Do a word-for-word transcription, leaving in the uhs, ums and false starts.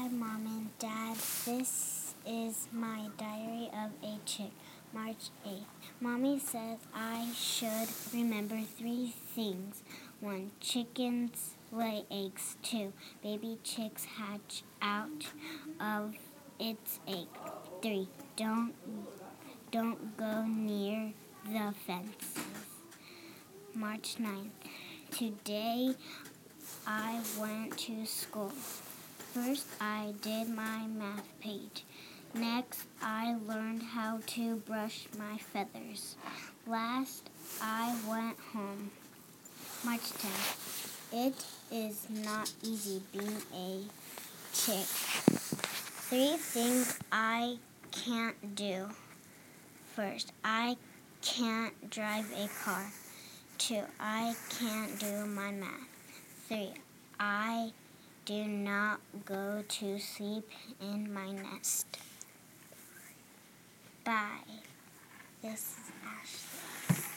Mom and Dad. This is my diary of a chick, March eighth. Mommy says I should remember three things. One, chickens lay eggs. Two, baby chicks hatch out of its egg. Three, don't, don't go near the fences. March ninth. Today I went to school. First, I did my math page. Next, I learned how to brush my feathers. Last, I went home. March tenth. It is not easy being a chick. Three things I can't do. First, I can't drive a car. Two, I can't do my math. Three, I do not go to sleep in my nest. Bye. This is Ashley.